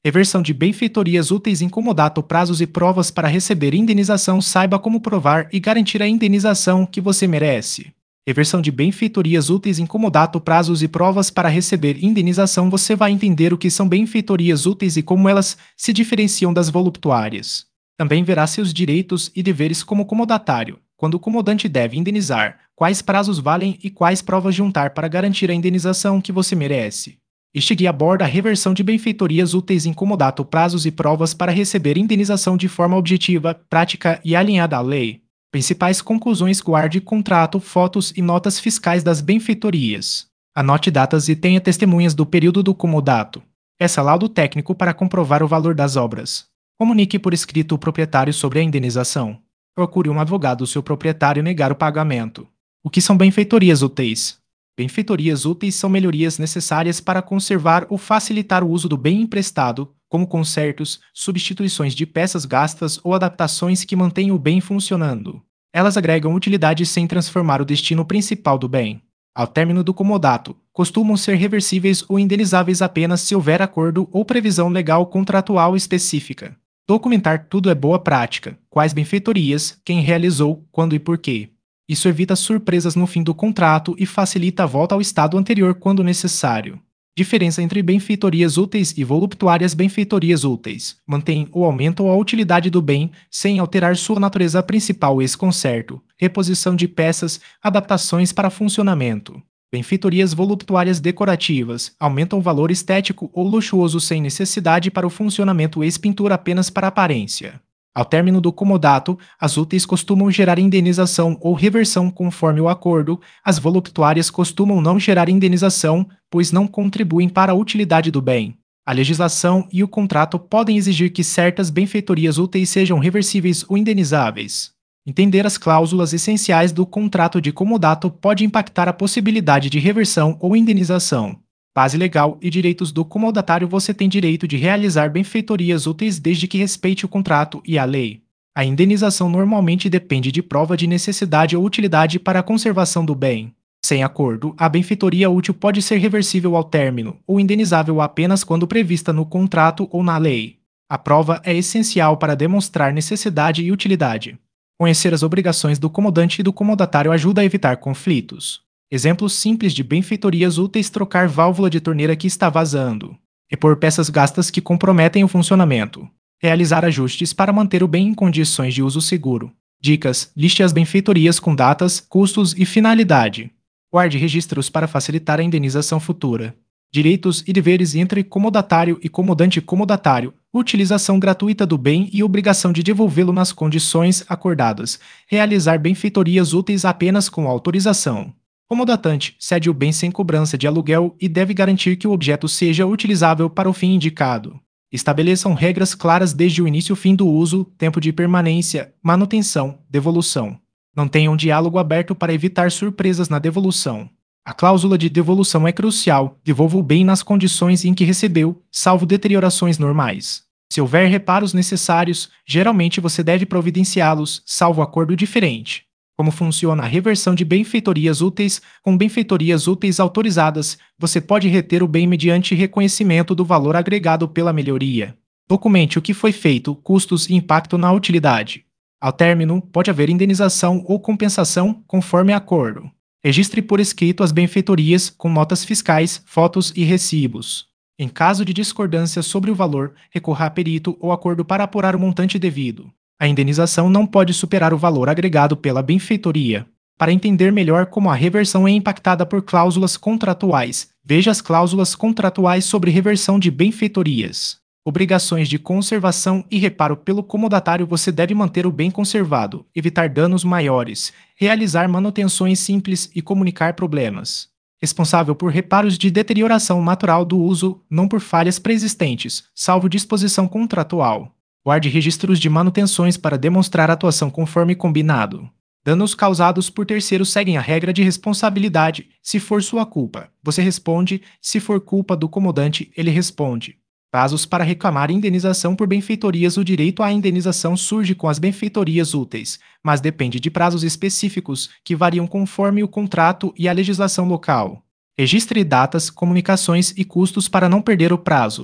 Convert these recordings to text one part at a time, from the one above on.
Reversão de benfeitorias úteis em comodato, prazos e provas para receber indenização. Saiba como provar e garantir a indenização que você merece. Reversão de benfeitorias úteis em comodato, prazos e provas para receber indenização. Você vai entender o que são benfeitorias úteis e como elas se diferenciam das voluptuárias. Também verá seus direitos e deveres como comodatário, quando o comodante deve indenizar, quais prazos valem e quais provas juntar para garantir a indenização que você merece. Este guia aborda a reversão de benfeitorias úteis em comodato, prazos e provas para receber indenização de forma objetiva, prática e alinhada à lei. Principais conclusões: guarde contrato, fotos e notas fiscais das benfeitorias. Anote datas e tenha testemunhas do período do comodato. Peça laudo técnico para comprovar o valor das obras. Comunique por escrito o proprietário sobre a indenização. Procure um advogado se o proprietário negar o pagamento. O que são benfeitorias úteis? Benfeitorias úteis são melhorias necessárias para conservar ou facilitar o uso do bem emprestado, como consertos, substituições de peças gastas ou adaptações que mantêm o bem funcionando. Elas agregam utilidade sem transformar o destino principal do bem. Ao término do comodato, costumam ser reversíveis ou indenizáveis apenas se houver acordo ou previsão legal contratual específica. Documentar tudo é boa prática: quais benfeitorias, quem realizou, quando e por quê. Isso evita surpresas no fim do contrato e facilita a volta ao estado anterior quando necessário. Diferença entre benfeitorias úteis e voluptuárias. Benfeitorias úteis mantêm ou aumentam a utilidade do bem sem alterar sua natureza principal. Ex-conserto, reposição de peças, adaptações para funcionamento. Benfeitorias voluptuárias decorativas aumentam o valor estético ou luxuoso sem necessidade para o funcionamento. Ex-pintura apenas para aparência. Ao término do comodato, as úteis costumam gerar indenização ou reversão conforme o acordo. As voluptuárias costumam não gerar indenização, pois não contribuem para a utilidade do bem. A legislação e o contrato podem exigir que certas benfeitorias úteis sejam reversíveis ou indenizáveis. Entender as cláusulas essenciais do contrato de comodato pode impactar a possibilidade de reversão ou indenização. Base legal e direitos do comodatário. Você tem direito de realizar benfeitorias úteis desde que respeite o contrato e a lei. A indenização normalmente depende de prova de necessidade ou utilidade para a conservação do bem. Sem acordo, a benfeitoria útil pode ser reversível ao término, ou indenizável apenas quando prevista no contrato ou na lei. A prova é essencial para demonstrar necessidade e utilidade. Conhecer as obrigações do comodante e do comodatário ajuda a evitar conflitos. Exemplos simples de benfeitorias úteis: trocar válvula de torneira que está vazando, repor peças gastas que comprometem o funcionamento, realizar ajustes para manter o bem em condições de uso seguro. Dicas: liste as benfeitorias com datas, custos e finalidade. Guarde registros para facilitar a indenização futura. Direitos e deveres entre comodatário e comodante. Comodatário: utilização gratuita do bem e obrigação de devolvê-lo nas condições acordadas. Realizar benfeitorias úteis apenas com autorização. Comodatante: cede o bem sem cobrança de aluguel e deve garantir que o objeto seja utilizável para o fim indicado. Estabeleçam regras claras desde o início e fim do uso, tempo de permanência, manutenção, devolução. Não tenham diálogo aberto para evitar surpresas na devolução. A cláusula de devolução é crucial: devolva o bem nas condições em que recebeu, salvo deteriorações normais. Se houver reparos necessários, geralmente você deve providenciá-los, salvo acordo diferente. Como funciona a reversão de benfeitorias úteis? Com benfeitorias úteis autorizadas, você pode reter o bem mediante reconhecimento do valor agregado pela melhoria. Documente o que foi feito, custos e impacto na utilidade. Ao término, pode haver indenização ou compensação, conforme acordo. Registre por escrito as benfeitorias com notas fiscais, fotos e recibos. Em caso de discordância sobre o valor, recorra a perito ou acordo para apurar o montante devido. A indenização não pode superar o valor agregado pela benfeitoria. Para entender melhor como a reversão é impactada por cláusulas contratuais, veja as cláusulas contratuais sobre reversão de benfeitorias. Obrigações de conservação e reparo pelo comodatário: você deve manter o bem conservado, evitar danos maiores, realizar manutenções simples e comunicar problemas. Responsável por reparos de deterioração natural do uso, não por falhas preexistentes, salvo disposição contratual. Guarde registros de manutenções para demonstrar atuação conforme combinado. Danos causados por terceiros seguem a regra de responsabilidade. Se for sua culpa, você responde; se for culpa do comodante, ele responde. Prazos para reclamar indenização por benfeitorias: o direito à indenização surge com as benfeitorias úteis, mas depende de prazos específicos, que variam conforme o contrato e a legislação local. Registre datas, comunicações e custos para não perder o prazo.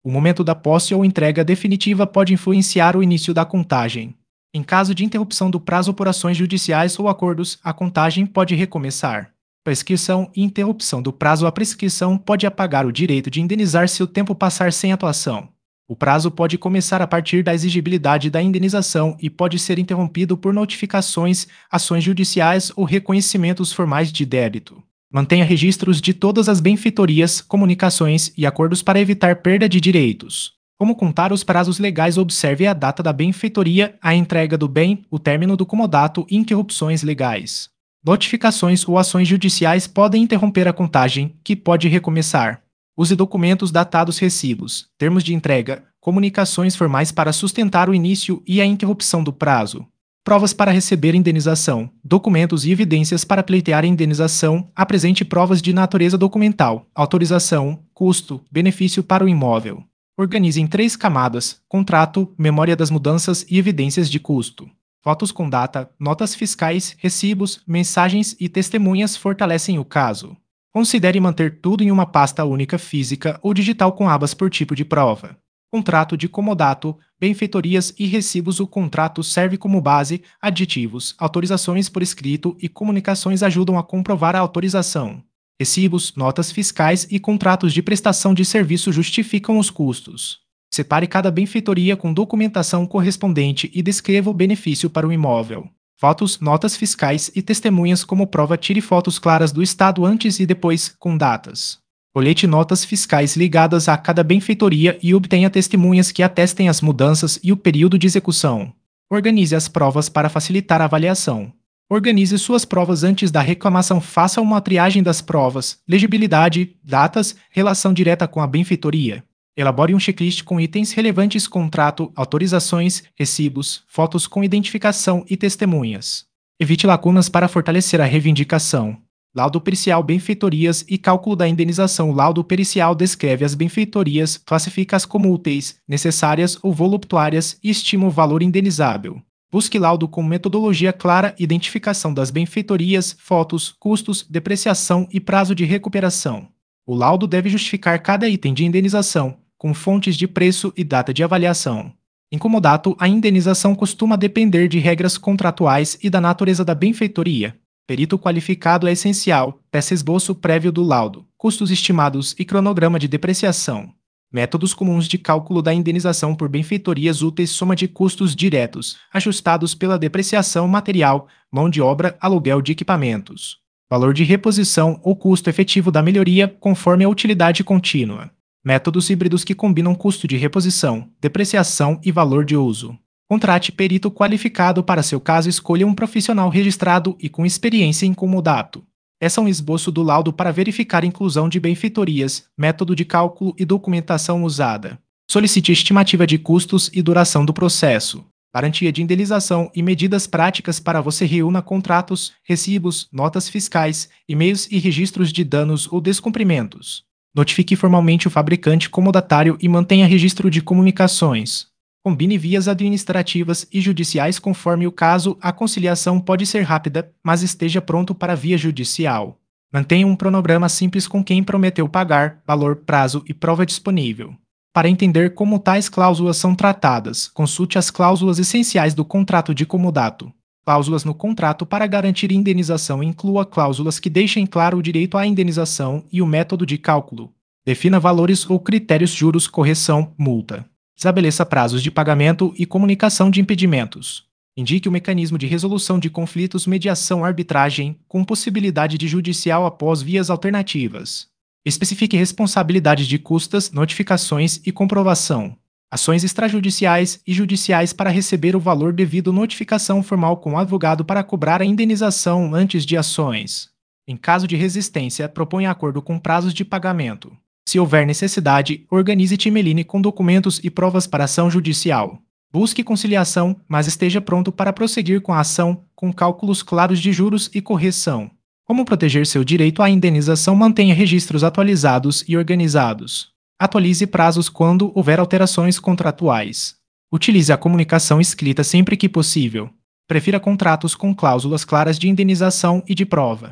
O momento da posse ou entrega definitiva pode influenciar o início da contagem. Em caso de interrupção do prazo por ações judiciais ou acordos, a contagem pode recomeçar. Prescrição e interrupção do prazo. A prescrição pode apagar o direito de indenizar se o tempo passar sem atuação. O prazo pode começar a partir da exigibilidade da indenização e pode ser interrompido por notificações, ações judiciais ou reconhecimentos formais de débito. Mantenha registros de todas as benfeitorias, comunicações e acordos para evitar perda de direitos. Como contar os prazos legais? Observe a data da benfeitoria, a entrega do bem, o término do comodato e interrupções legais. Notificações ou ações judiciais podem interromper a contagem, que pode recomeçar. Use documentos datados, recibos, termos de entrega, comunicações formais para sustentar o início e a interrupção do prazo. Provas para receber indenização, documentos e evidências para pleitear a indenização. Apresente provas de natureza documental, autorização, custo, benefício para o imóvel. Organize em 3 camadas: contrato, memória das mudanças e evidências de custo. Fotos com data, notas fiscais, recibos, mensagens e testemunhas fortalecem o caso. Considere manter tudo em uma pasta única física ou digital com abas por tipo de prova. Contrato de comodato, benfeitorias e recibos. O contrato serve como base, aditivos, autorizações por escrito e comunicações ajudam a comprovar a autorização. Recibos, notas fiscais e contratos de prestação de serviço justificam os custos. Separe cada benfeitoria com documentação correspondente e descreva o benefício para o imóvel. Fotos, notas fiscais e testemunhas como prova. Tire fotos claras do estado antes e depois, com datas. Colete notas fiscais ligadas a cada benfeitoria e obtenha testemunhas que atestem as mudanças e o período de execução. Organize as provas para facilitar a avaliação. Organize suas provas antes da reclamação. Faça uma triagem das provas, legibilidade, datas, relação direta com a benfeitoria. Elabore um checklist com itens relevantes: contrato, autorizações, recibos, fotos com identificação e testemunhas. Evite lacunas para fortalecer a reivindicação. Laudo pericial, benfeitorias e cálculo da indenização. O laudo pericial descreve as benfeitorias, classifica-as como úteis, necessárias ou voluptuárias e estima o valor indenizável. Busque laudo com metodologia clara, identificação das benfeitorias, fotos, custos, depreciação e prazo de recuperação. O laudo deve justificar cada item de indenização, com fontes de preço e data de avaliação. Em comodato, a indenização costuma depender de regras contratuais e da natureza da benfeitoria. Perito qualificado é essencial. Peça esboço prévio do laudo, custos estimados e cronograma de depreciação. Métodos comuns de cálculo da indenização por benfeitorias úteis: soma de custos diretos, ajustados pela depreciação material, mão de obra, aluguel de equipamentos. Valor de reposição ou custo efetivo da melhoria, conforme a utilidade contínua. Métodos híbridos que combinam custo de reposição, depreciação e valor de uso. Contrate perito qualificado para seu caso. Escolha um profissional registrado e com experiência em comodato. Peça um esboço do laudo para verificar a inclusão de benfeitorias, método de cálculo e documentação usada. Solicite estimativa de custos e duração do processo. Garantia de indenização e medidas práticas para você. Reúna contratos, recibos, notas fiscais, e-mails e registros de danos ou descumprimentos. Notifique formalmente o fabricante comodatário e mantenha registro de comunicações. Combine vias administrativas e judiciais conforme o caso. A conciliação pode ser rápida, mas esteja pronto para a via judicial. Mantenha um cronograma simples com quem prometeu pagar, valor, prazo e prova disponível. Para entender como tais cláusulas são tratadas, consulte as cláusulas essenciais do contrato de comodato. Cláusulas no contrato para garantir indenização. Inclua cláusulas que deixem claro o direito à indenização e o método de cálculo. Defina valores ou critérios: juros, correção, multa. Estabeleça prazos de pagamento e comunicação de impedimentos. Indique o mecanismo de resolução de conflitos: mediação, arbitragem, com possibilidade de judicial após vias alternativas. Especifique responsabilidades de custas, notificações e comprovação. Ações extrajudiciais e judiciais para receber o valor devido. Notificação formal com o advogado para cobrar a indenização antes de ações. Em caso de resistência, proponha acordo com prazos de pagamento. Se houver necessidade, organize timeline com documentos e provas para ação judicial. Busque conciliação, mas esteja pronto para prosseguir com a ação, com cálculos claros de juros e correção. Como proteger seu direito à indenização? Mantenha registros atualizados e organizados. Atualize prazos quando houver alterações contratuais. Utilize a comunicação escrita sempre que possível. Prefira contratos com cláusulas claras de indenização e de prova.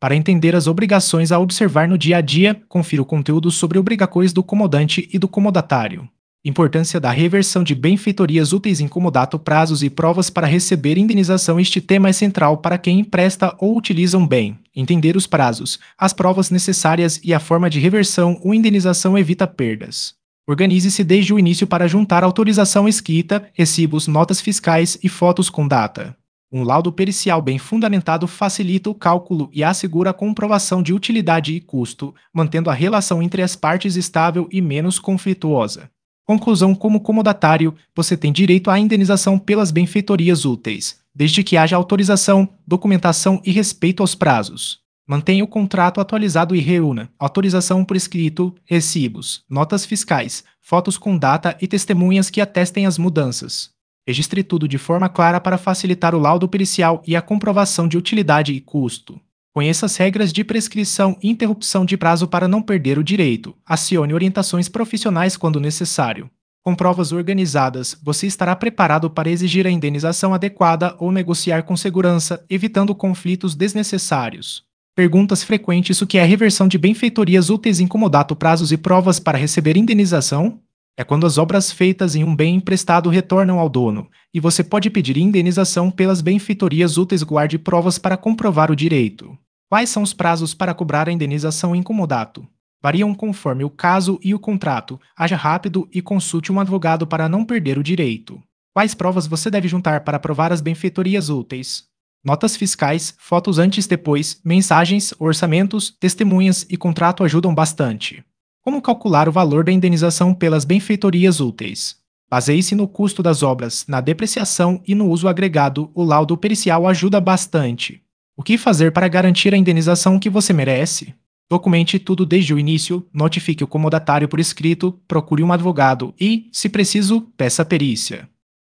Para entender as obrigações a observar no dia a dia, confira o conteúdo sobre obrigações do comodante e do comodatário. Importância da reversão de benfeitorias úteis em comodato, prazos e provas para receber indenização. Este tema é central para quem empresta ou utiliza um bem. Entender os prazos, as provas necessárias e a forma de reversão ou indenização evita perdas. Organize-se desde o início para juntar autorização escrita, recibos, notas fiscais e fotos com data. Um laudo pericial bem fundamentado facilita o cálculo e assegura a comprovação de utilidade e custo, mantendo a relação entre as partes estável e menos conflituosa. Conclusão: como comodatário, você tem direito à indenização pelas benfeitorias úteis, desde que haja autorização, documentação e respeito aos prazos. Mantenha o contrato atualizado e reúna autorização por escrito, recibos, notas fiscais, fotos com data e testemunhas que atestem as mudanças. Registre tudo de forma clara para facilitar o laudo pericial e a comprovação de utilidade e custo. Conheça as regras de prescrição e interrupção de prazo para não perder o direito. Acione orientações profissionais quando necessário. Com provas organizadas, você estará preparado para exigir a indenização adequada ou negociar com segurança, evitando conflitos desnecessários. Perguntas frequentes: o que é reversão de benfeitorias úteis em comodato, prazos e provas para receber indenização? É quando as obras feitas em um bem emprestado retornam ao dono, e você pode pedir indenização pelas benfeitorias úteis. Guarde provas para comprovar o direito. Quais são os prazos para cobrar a indenização em comodato? Variam conforme o caso e o contrato. Haja rápido e consulte um advogado para não perder o direito. Quais provas você deve juntar para provar as benfeitorias úteis? Notas fiscais, fotos antes e depois, mensagens, orçamentos, testemunhas e contrato ajudam bastante. Como calcular o valor da indenização pelas benfeitorias úteis? Baseie-se no custo das obras, na depreciação e no uso agregado. O laudo pericial ajuda bastante. O que fazer para garantir a indenização que você merece? Documente tudo desde o início, notifique o comodatário por escrito, procure um advogado e, se preciso, peça perícia.